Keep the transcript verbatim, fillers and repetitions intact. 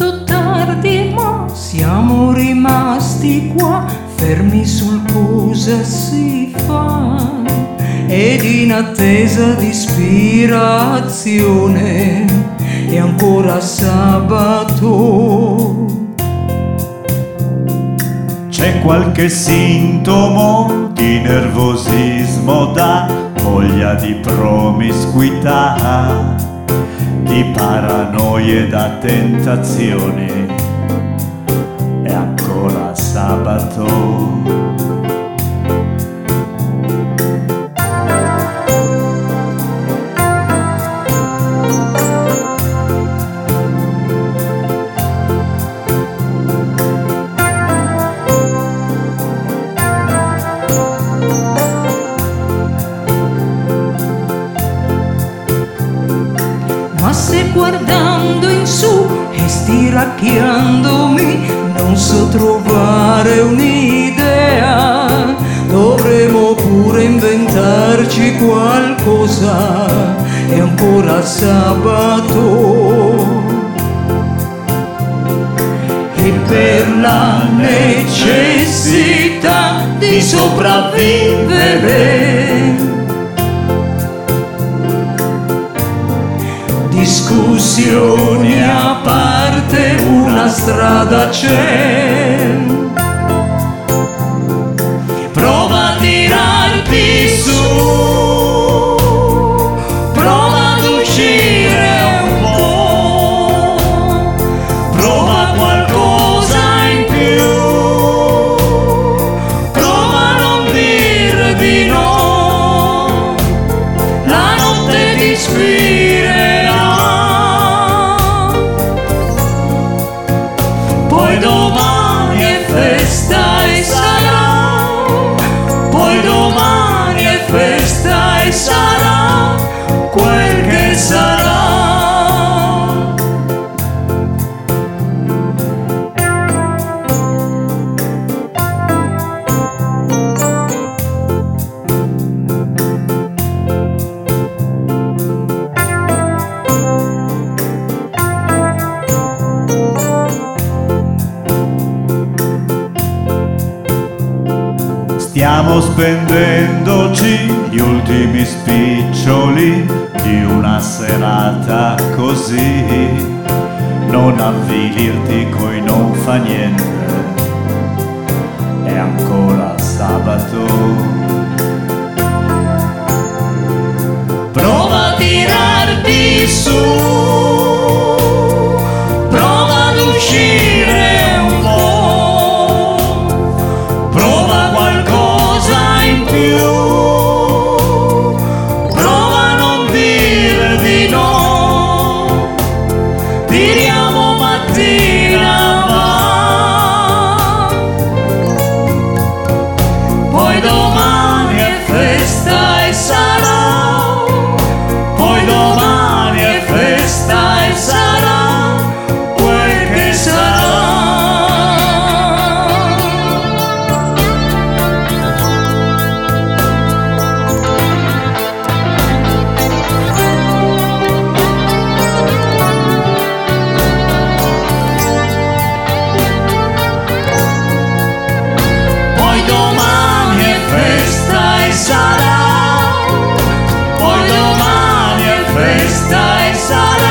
molto tardi, ma siamo rimasti qua, fermi sul cosa si fa, ed in attesa di ispirazione. È ancora sabato. C'è qualche sintomo di nervosismo, da voglia di promiscuità, di paranoie, da tentazioni. È ancora sabato. Ma se guardando in su e stiracchiandomi non so trovare un'idea, dovremo pure inventarci qualcosa. È ancora sabato. E per la necessità di sopravvivere, discussioni a parte, una strada c'è. Prova a tirarti su, prova ad uscire un po', prova qualcosa in più, prova a non dire di no, la notte ti ispirerà. Poi domani è festa e sarà, poi domani è festa e sarà quel che sarà. Stiamo spendendoci gli ultimi spiccioli di una serata così. Non avvilirti coi non fa niente, è ancora sabato. Prova a tirarti su, prova ad uscire un po', prova qualcosa in più, prova a non dire di no, tiriamo mattina va, poi domani è festa e sarà, poi domani è festa e sarà quel che sarà. Poi domani è festa e sarà, poi domani è festa e sarà